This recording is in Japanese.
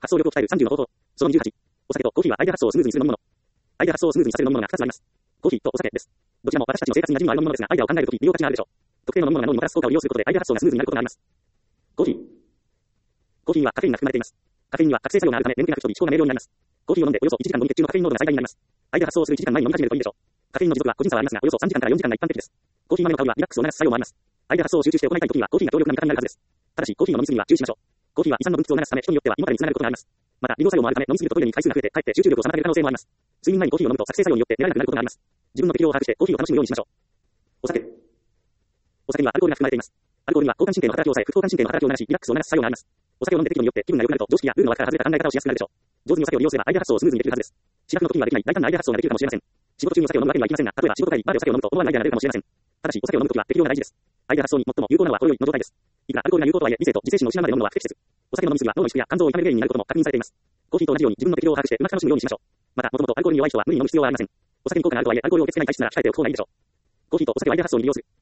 発想力を鍛える30の方法。その28。お酒とコーヒーはアイデア発想をスムーズにする飲み物。アイデア発想をスムーズにさせる飲み物が2つあります。コーヒーとお酒です。どちらも私たちの生活に馴染みのある飲み物ですが、アイデアを考えるとき、利用価値があるでしょう。特定の飲み物が脳にもたらす効果を利用することで、アイデア発想がスムーズになることがあります。コーヒー。コーヒーにはカフェインが含まれています。カフェインには覚醒作用があるため、眠気が吹き飛び、思考が明瞭になります。コーヒーを飲んでおよそ1時間後に血中のカフェイン濃度が最大になります。アイデア発想をする1時間前に飲み始めるといいでしょう。カフェインの持続は個人差はありますが、およそ3時間から4時間が一般的です。コーヒー豆の香りはリラックスを促す作用もあります。アイデア発想を集中して行いたいときには、コーヒーが強力な味方になるはずです。ただし、コーヒーの飲みすぎには注意しましょう。コーヒーは胃酸の分泌を促すため、人によっては胃もたれにつながることがあります。また、利尿作用もあるため、飲みすぎるとトイレに回数が増えて、かえって集中力を妨げる可能性もあります。睡眠前にコーヒーを飲むと作成作用によって寝られなくなることがあります。自分の適量を把握してコーヒーを楽しむようにしましょう。お酒。お酒にはアルコールが含まれています。アルコールには交感神経の働きを抑え、副交感神経の働きを促し、リラックスを促す作用があります。お酒を飲んで適度によって気分が良くなると、常識やルールの枠から外れた考え方をしやすくなるでしょう。上手にお酒を利用すればアイデア発想をスムーズにできるはずです。資格の時にはできない大胆なアイデア発想ができるかもしれません。仕事中にお酒を飲むわけにはいきませんが、例えば仕事帰り、バーでお酒を飲むと思わぬアイデアが出るかもしれません。ただし、お酒を飲むときは適量が大事です。アイデア発想に最も有効なのは程よいの状態です。いくらアルコールが有効とはいえ、理性と自制心の失うまで飲むのは不適切。お酒の飲みすぎは脳の萎縮や肝臓を痛める原因になることも確認されています。コーヒーと同じように自分の適量を把握してうまく楽しむようにしましょう。また、もともとアルコールに弱い人は無理に飲む必要はありません。お酒に効果があるとはいえ、アルコールを受け付けない体質なら控えておく方がいいでしょう。コーヒーとお酒をアイデア発想に利用する。